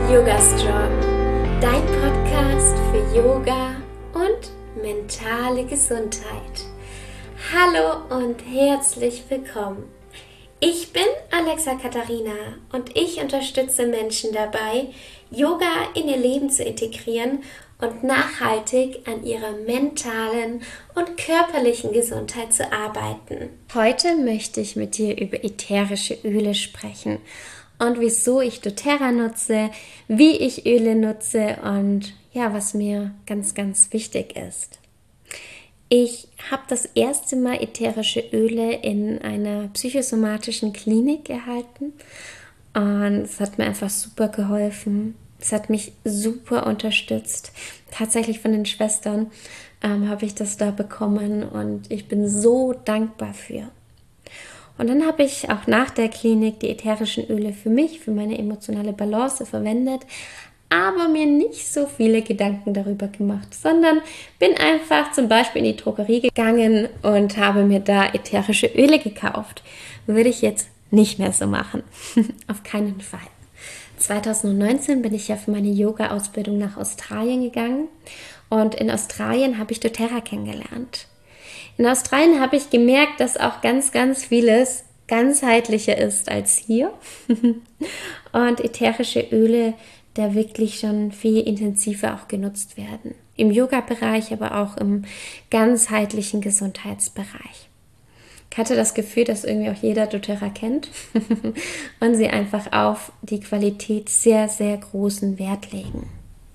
Yoga Strong, dein Podcast für Yoga und mentale Gesundheit. Hallo und herzlich willkommen. Ich bin Alexa Katharina und ich unterstütze Menschen dabei, Yoga in ihr Leben zu integrieren und nachhaltig an ihrer mentalen und körperlichen Gesundheit zu arbeiten. Heute möchte ich mit dir über ätherische Öle sprechen und wieso ich doTERRA nutze, wie ich Öle nutze und ja, was mir ganz, ganz wichtig ist. Ich habe das erste Mal ätherische Öle in einer psychosomatischen Klinik erhalten und es hat mir einfach super geholfen. Es hat mich super unterstützt. Tatsächlich von den Schwestern habe ich das da bekommen und ich bin so dankbar für. Und dann habe ich auch nach der Klinik die ätherischen Öle für mich, für meine emotionale Balance verwendet, aber mir nicht so viele Gedanken darüber gemacht, sondern bin einfach zum Beispiel in die Drogerie gegangen und habe mir da ätherische Öle gekauft. Würde ich jetzt nicht mehr so machen. Auf keinen Fall. 2019 bin ich ja für meine Yoga-Ausbildung nach Australien gegangen und in Australien habe ich doTERRA kennengelernt. In Australien habe ich gemerkt, dass auch ganz, ganz vieles ganzheitlicher ist als hier und ätherische Öle da wirklich schon viel intensiver auch genutzt werden. Im Yoga-Bereich, aber auch im ganzheitlichen Gesundheitsbereich. Ich hatte das Gefühl, dass irgendwie auch jeder doTERRA kennt und sie einfach auf die Qualität sehr, sehr großen Wert legen.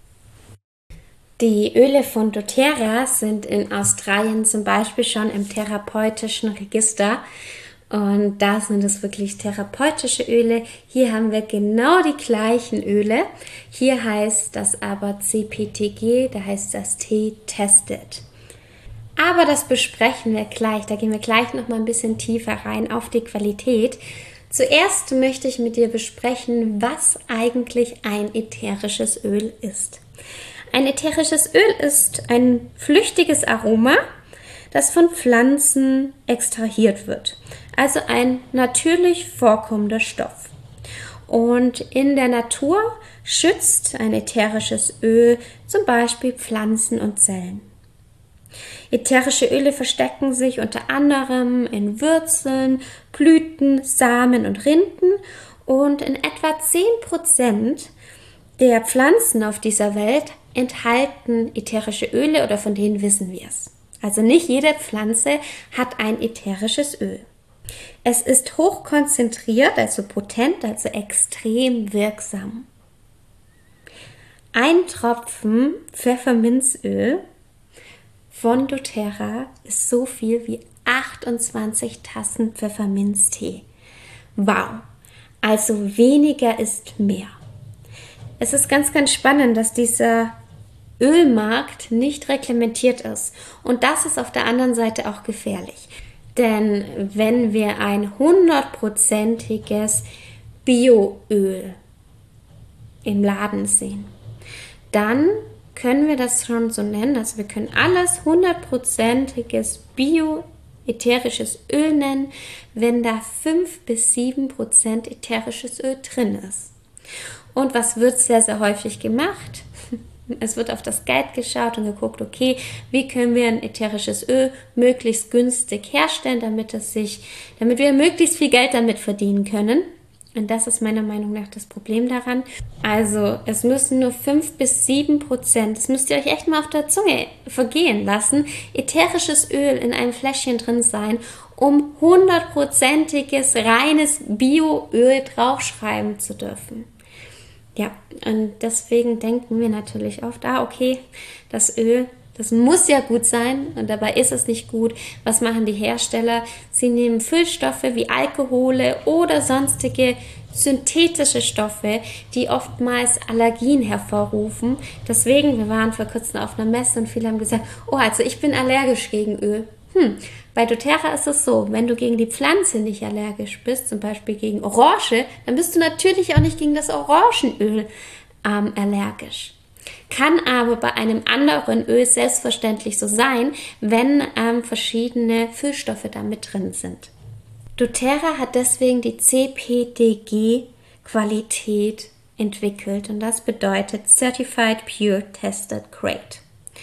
Die Öle von doTERRA sind in Australien zum Beispiel schon im therapeutischen Register und da sind es wirklich therapeutische Öle. Hier haben wir genau die gleichen Öle. Hier heißt das aber CPTG, da heißt das T-Tested. Aber das besprechen wir gleich, da gehen wir gleich noch mal ein bisschen tiefer rein auf die Qualität. Zuerst möchte ich mit dir besprechen, was eigentlich ein ätherisches Öl ist. Ein ätherisches Öl ist ein flüchtiges Aroma, das von Pflanzen extrahiert wird. Also ein natürlich vorkommender Stoff. Und in der Natur schützt ein ätherisches Öl zum Beispiel Pflanzen und Zellen. Ätherische Öle verstecken sich unter anderem in Wurzeln, Blüten, Samen und Rinden und in etwa 10% der Pflanzen auf dieser Welt enthalten ätherische Öle oder von denen wissen wir es. Also nicht jede Pflanze hat ein ätherisches Öl. Es ist hochkonzentriert, also potent, also extrem wirksam. Ein Tropfen Pfefferminzöl von doTERRA ist so viel wie 28 Tassen Pfefferminztee. Wow, also weniger ist mehr. Es ist ganz, ganz spannend, dass dieser Ölmarkt nicht reglementiert ist. Und das ist auf der anderen Seite auch gefährlich. Denn wenn wir ein 100%iges Bioöl im Laden sehen, dann können wir das schon so nennen. Also wir können alles 100%iges Bio-ätherisches Öl nennen, wenn da 5-7% ätherisches Öl drin ist. Und was wird sehr, sehr häufig gemacht? Es wird auf das Geld geschaut und geguckt, okay, wie können wir ein ätherisches Öl möglichst günstig herstellen, damit wir möglichst viel Geld damit verdienen können. Und das ist meiner Meinung nach das Problem daran. Also es müssen nur 5-7%, das müsst ihr euch echt mal auf der Zunge vergehen lassen, ätherisches Öl in einem Fläschchen drin sein, um 100%iges reines Bioöl draufschreiben zu dürfen. Ja, und deswegen denken wir natürlich oft, okay, das Öl, das muss ja gut sein und dabei ist es nicht gut. Was machen die Hersteller? Sie nehmen Füllstoffe wie Alkohole oder sonstige synthetische Stoffe, die oftmals Allergien hervorrufen. Deswegen, wir waren vor kurzem auf einer Messe und viele haben gesagt, also ich bin allergisch gegen Öl. Bei doTERRA ist es so, wenn du gegen die Pflanze nicht allergisch bist, zum Beispiel gegen Orange, dann bist du natürlich auch nicht gegen das Orangenöl allergisch. Kann aber bei einem anderen Öl selbstverständlich so sein, wenn verschiedene Füllstoffe da mit drin sind. doTERRA hat deswegen die CPTG-Qualität entwickelt und das bedeutet Certified Pure Tested Great.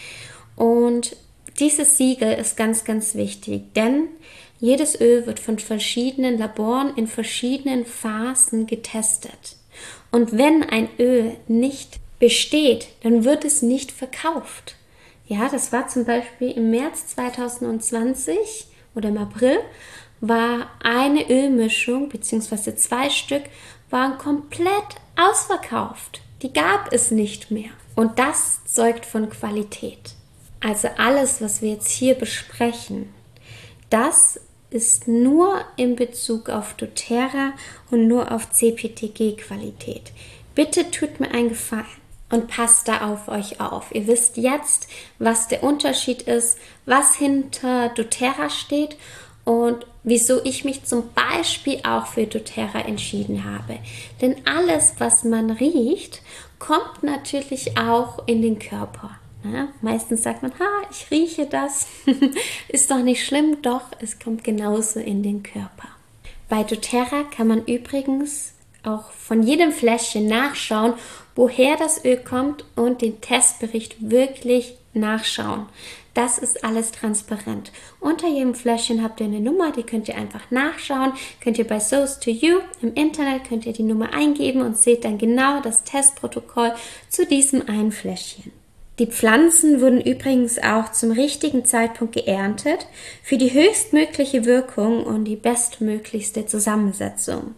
Und dieses Siegel ist ganz, ganz wichtig, denn jedes Öl wird von verschiedenen Laboren in verschiedenen Phasen getestet. Und wenn ein Öl nicht besteht, dann wird es nicht verkauft. Ja, das war zum Beispiel im März 2020 oder im April, war eine Ölmischung bzw. 2 Stück waren komplett ausverkauft. Die gab es nicht mehr. Und das zeugt von Qualität. Also alles, was wir jetzt hier besprechen, das ist nur in Bezug auf doTERRA und nur auf CPTG-Qualität. Bitte tut mir einen Gefallen und passt da auf euch auf. Ihr wisst jetzt, was der Unterschied ist, was hinter doTERRA steht und wieso ich mich zum Beispiel auch für doTERRA entschieden habe. Denn alles, was man riecht, kommt natürlich auch in den Körper. Ja, meistens sagt man, ich rieche das, ist doch nicht schlimm, doch, es kommt genauso in den Körper. Bei doTERRA kann man übrigens auch von jedem Fläschchen nachschauen, woher das Öl kommt und den Testbericht wirklich nachschauen. Das ist alles transparent. Unter jedem Fläschchen habt ihr eine Nummer, die könnt ihr einfach nachschauen. Könnt ihr bei Source to You im Internet, könnt ihr die Nummer eingeben und seht dann genau das Testprotokoll zu diesem einen Fläschchen. Die Pflanzen wurden übrigens auch zum richtigen Zeitpunkt geerntet für die höchstmögliche Wirkung und die bestmöglichste Zusammensetzung.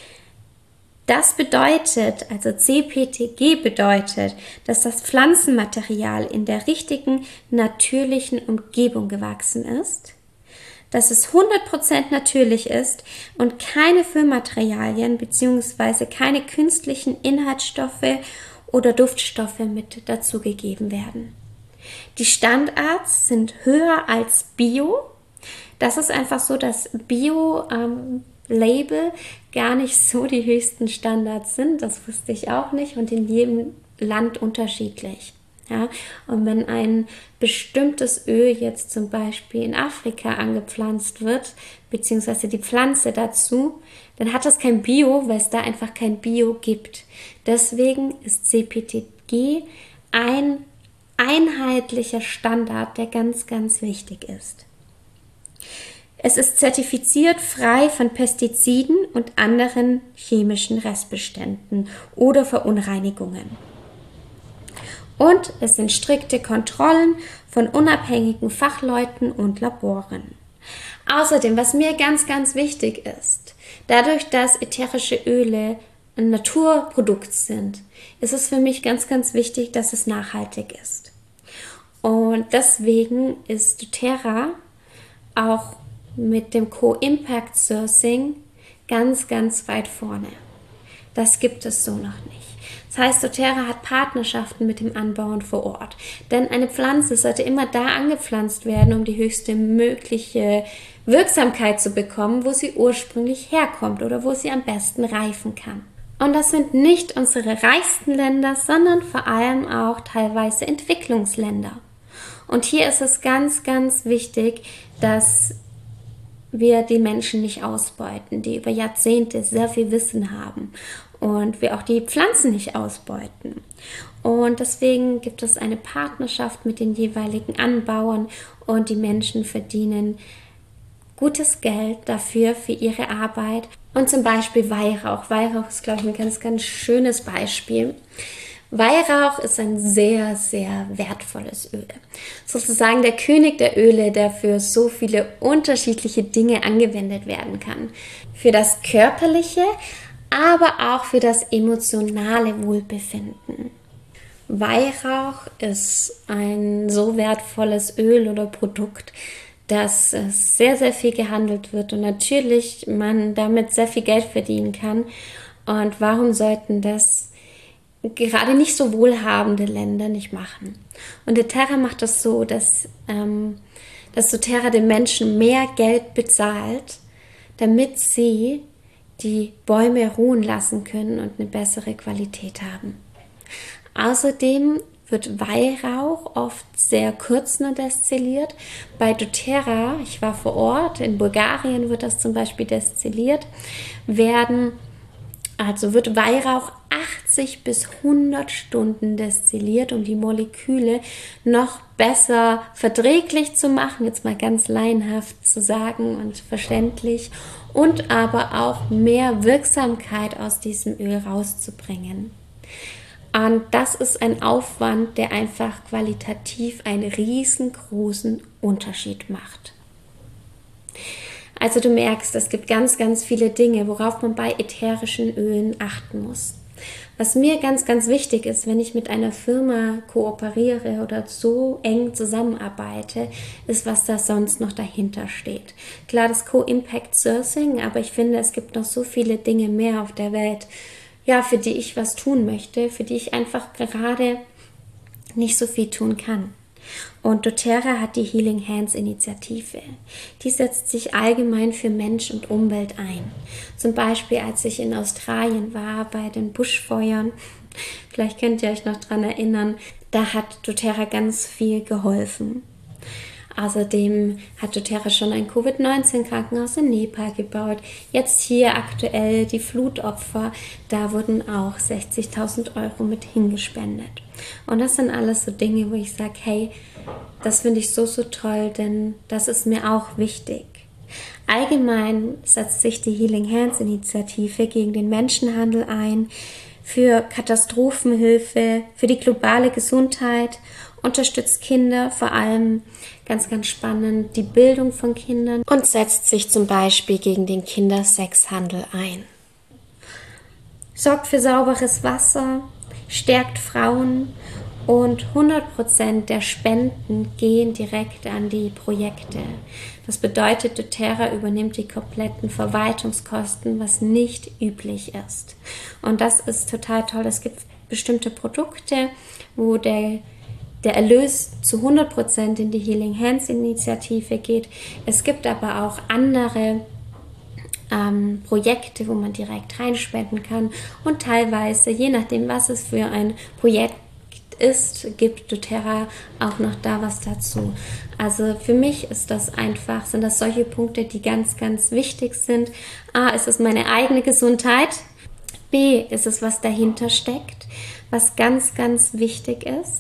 Das bedeutet, also CPTG bedeutet, dass das Pflanzenmaterial in der richtigen, natürlichen Umgebung gewachsen ist, dass es 100% natürlich ist und keine Füllmaterialien bzw. keine künstlichen Inhaltsstoffe oder Duftstoffe mit dazugegeben werden. Die Standards sind höher als Bio. Das ist einfach so, dass Bio-Label gar nicht so die höchsten Standards sind. Das wusste ich auch nicht und in jedem Land unterschiedlich. Ja, und wenn ein bestimmtes Öl jetzt zum Beispiel in Afrika angepflanzt wird, beziehungsweise die Pflanze dazu, dann hat das kein Bio, weil es da einfach kein Bio gibt. Deswegen ist CPTG ein einheitlicher Standard, der ganz, ganz wichtig ist. Es ist zertifiziert frei von Pestiziden und anderen chemischen Restbeständen oder Verunreinigungen. Und es sind strikte Kontrollen von unabhängigen Fachleuten und Laboren. Außerdem, was mir ganz, ganz wichtig ist, dadurch, dass ätherische Öle ein Naturprodukt sind, ist es für mich ganz, ganz wichtig, dass es nachhaltig ist. Und deswegen ist doTERRA auch mit dem Co-Impact Sourcing ganz, ganz weit vorne. Das gibt es so noch nicht. Das heißt, doTERRA hat Partnerschaften mit dem Anbauern vor Ort. Denn eine Pflanze sollte immer da angepflanzt werden, um die höchste mögliche Wirksamkeit zu bekommen, wo sie ursprünglich herkommt oder wo sie am besten reifen kann. Und das sind nicht unsere reichsten Länder, sondern vor allem auch teilweise Entwicklungsländer. Und hier ist es ganz, ganz wichtig, dass wir die Menschen nicht ausbeuten, die über Jahrzehnte sehr viel Wissen haben und wir auch die Pflanzen nicht ausbeuten. Und deswegen gibt es eine Partnerschaft mit den jeweiligen Anbauern und die Menschen verdienen gutes Geld dafür, für ihre Arbeit. Und zum Beispiel Weihrauch. Weihrauch ist, glaube ich, ein ganz, ganz schönes Beispiel. Weihrauch ist ein sehr, sehr wertvolles Öl. Sozusagen der König der Öle, der für so viele unterschiedliche Dinge angewendet werden kann. Für das körperliche, aber auch für das emotionale Wohlbefinden. Weihrauch ist ein so wertvolles Öl oder Produkt, dass es sehr, sehr viel gehandelt wird und natürlich man damit sehr viel Geld verdienen kann. Und warum sollten das gerade nicht so wohlhabende Länder nicht machen? Und doTERRA macht das so, dass doTERRA den Menschen mehr Geld bezahlt, damit sie die Bäume ruhen lassen können und eine bessere Qualität haben. Außerdem wird Weihrauch oft sehr kurz nur destilliert. Bei doTERRA, ich war vor Ort, in Bulgarien wird das zum Beispiel destilliert, wird Weihrauch 80 bis 100 Stunden destilliert, um die Moleküle noch besser verträglich zu machen, jetzt mal ganz laienhaft zu sagen und verständlich, und aber auch mehr Wirksamkeit aus diesem Öl rauszubringen. Und das ist ein Aufwand, der einfach qualitativ einen riesengroßen Unterschied macht. Also du merkst, es gibt ganz, ganz viele Dinge, worauf man bei ätherischen Ölen achten muss. Was mir ganz, ganz wichtig ist, wenn ich mit einer Firma kooperiere oder so eng zusammenarbeite, ist, was da sonst noch dahinter steht. Klar, das Co-Impact Sourcing, aber ich finde, es gibt noch so viele Dinge mehr auf der Welt, ja, für die ich was tun möchte, für die ich einfach gerade nicht so viel tun kann. Und doTERRA hat die Healing Hands Initiative. Die setzt sich allgemein für Mensch und Umwelt ein. Zum Beispiel, als ich in Australien war bei den Buschfeuern, vielleicht könnt ihr euch noch daran erinnern, da hat doTERRA ganz viel geholfen. Außerdem hat doTERRA schon ein Covid-19-Krankenhaus in Nepal gebaut. Jetzt hier aktuell die Flutopfer, da wurden auch 60.000 Euro mit hingespendet. Und das sind alles so Dinge, wo ich sage, hey, das finde ich so, so toll, denn das ist mir auch wichtig. Allgemein setzt sich die Healing Hands Initiative gegen den Menschenhandel ein, für Katastrophenhilfe, für die globale Gesundheit, unterstützt Kinder, vor allem ganz, ganz spannend, die Bildung von Kindern und setzt sich zum Beispiel gegen den Kindersexhandel ein. Sorgt für sauberes Wasser, stärkt Frauen und 100% der Spenden gehen direkt an die Projekte. Das bedeutet, doTERRA übernimmt die kompletten Verwaltungskosten, was nicht üblich ist. Und das ist total toll. Es gibt bestimmte Produkte, wo der Erlös zu 100% in die Healing Hands Initiative geht. Es gibt aber auch andere Projekte, wo man direkt reinspenden kann, und teilweise, je nachdem, was es für ein Projekt ist, gibt doTERRA auch noch da was dazu. Also für mich ist das einfach, sind das solche Punkte, die ganz, ganz wichtig sind. A, ist es meine eigene Gesundheit. B, ist es, was dahinter steckt, was ganz, ganz wichtig ist.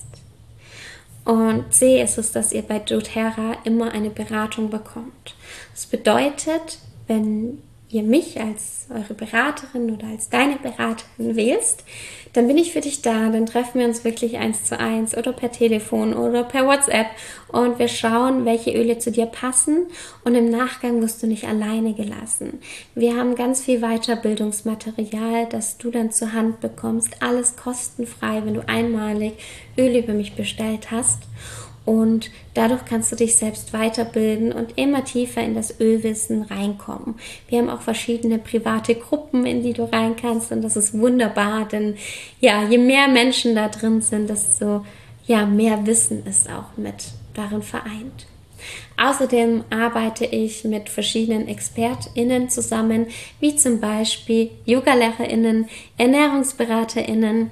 Und C ist es, dass ihr bei doTERRA immer eine Beratung bekommt. Das bedeutet, wenn ihr mich als eure Beraterin oder als deine Beraterin wählst, dann bin ich für dich da, dann treffen wir uns wirklich 1:1 oder per Telefon oder per WhatsApp und wir schauen, welche Öle zu dir passen, und im Nachgang wirst du nicht alleine gelassen. Wir haben ganz viel Weiterbildungsmaterial, das du dann zur Hand bekommst, alles kostenfrei, wenn du einmalig Öle über mich bestellt hast. Und dadurch kannst du dich selbst weiterbilden und immer tiefer in das Ölwissen reinkommen. Wir haben auch verschiedene private Gruppen, in die du rein kannst, und das ist wunderbar, denn ja, je mehr Menschen da drin sind, desto ja, mehr Wissen ist auch mit darin vereint. Außerdem arbeite ich mit verschiedenen ExpertInnen zusammen, wie zum Beispiel YogalehrerInnen, ErnährungsberaterInnen,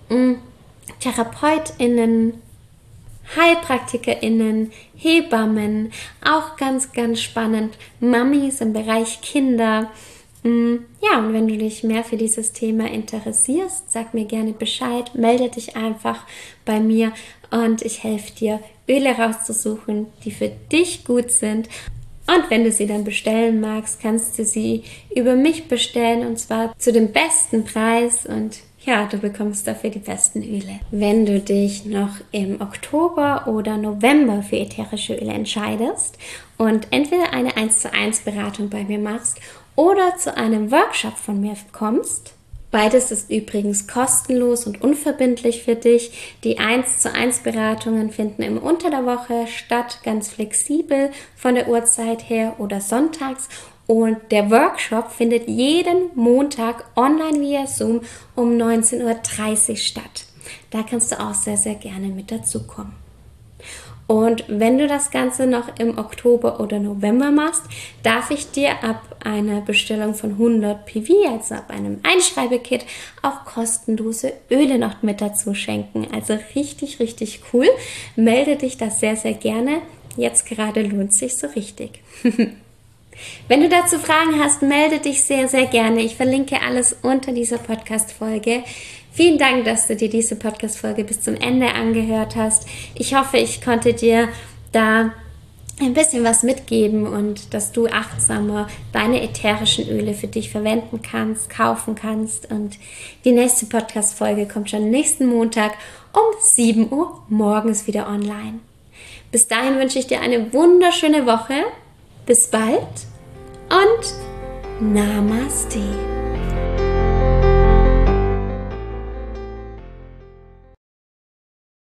TherapeutInnen, HeilpraktikerInnen, Hebammen, auch ganz, ganz spannend, Mamis im Bereich Kinder. Ja, und wenn du dich mehr für dieses Thema interessierst, sag mir gerne Bescheid, melde dich einfach bei mir und ich helfe dir, Öle rauszusuchen, die für dich gut sind. Und wenn du sie dann bestellen magst, kannst du sie über mich bestellen, und zwar zu dem besten Preis, und ja, du bekommst dafür die besten Öle. Wenn du dich noch im Oktober oder November für ätherische Öle entscheidest und entweder eine 1:1 Beratung bei mir machst oder zu einem Workshop von mir kommst, beides ist übrigens kostenlos und unverbindlich für dich. Die 1:1 Beratungen finden unter der Woche statt, ganz flexibel von der Uhrzeit her oder sonntags. Und der Workshop findet jeden Montag online via Zoom um 19:30 Uhr statt. Da kannst du auch sehr, sehr gerne mit dazukommen. Und wenn du das Ganze noch im Oktober oder November machst, darf ich dir ab einer Bestellung von 100 PV, also ab einem Einschreibekit, auch kostenlose Öle noch mit dazu schenken. Also richtig, richtig cool. Melde dich da sehr, sehr gerne. Jetzt gerade lohnt es sich so richtig. Wenn du dazu Fragen hast, melde dich sehr, sehr gerne. Ich verlinke alles unter dieser Podcast-Folge. Vielen Dank, dass du dir diese Podcast-Folge bis zum Ende angehört hast. Ich hoffe, ich konnte dir da ein bisschen was mitgeben und dass du achtsamer deine ätherischen Öle für dich verwenden kannst, kaufen kannst. Und die nächste Podcast-Folge kommt schon nächsten Montag um 7 Uhr morgens wieder online. Bis dahin wünsche ich dir eine wunderschöne Woche. Bis bald und Namaste.